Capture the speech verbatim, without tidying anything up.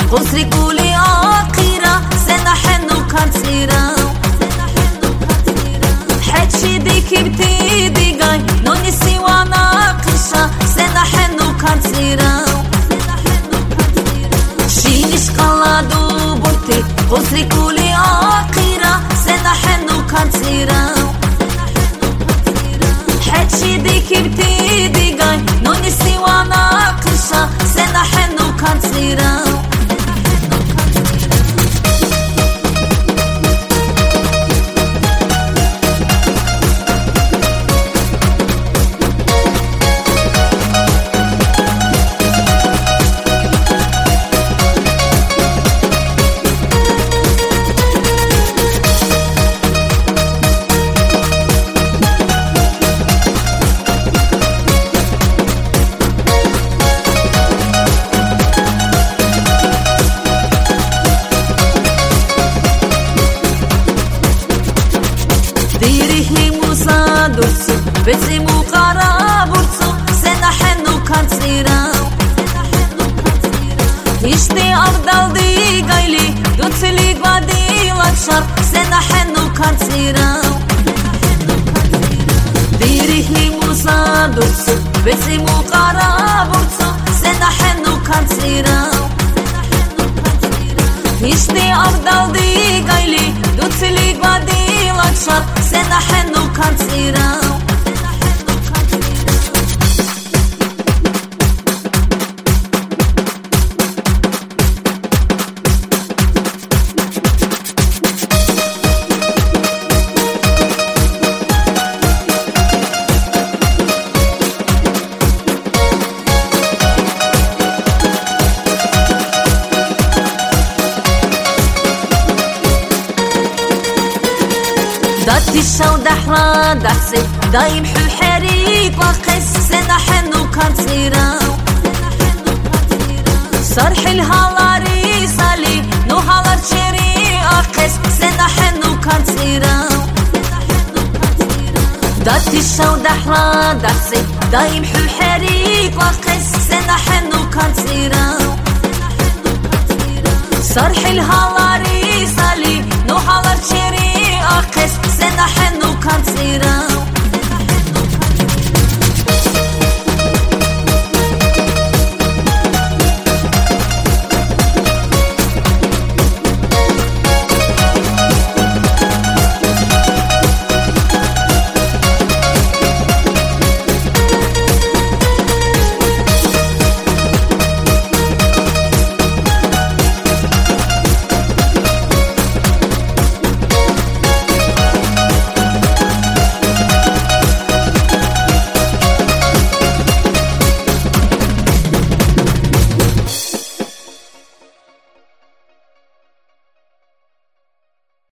قصري قولي آخرة سنة حنو كانسيرا حدشي ديكي بتيدي جاي نوني سيوا ناقشة سنة حنو كانسيرا شينيش قلادو بوتي قصري قولي آخرة سنة حنو كانسيرا حدشي ديكي بتيدي جاي نوني سيوا ناقشة سنة حنو كانسيرا بسي مو قرابورتو سنة حنو كانسيرا يشتي أفضل دي قايلي دوتلي قادي لكشر سنة حنو كانسيرا ديريه لي موسى دوتو بسي مو قرابورتو سنة حنو كانسيرا يشتي أفضل دي قايلي دوتلي قادي لكشر سنة حنو كانسيرا داتي الشو دحرة دحسي دايم حو حريق وقس سنة حنو كانسيرا صرح الهالاري سالي نو هالار شري أقس سنة حنو كانسيرا داتي الشو دحرة دحسي دايم حو حريق وقس سنة حنو كانسيرا صرح الهالاري سالي نو هالار شري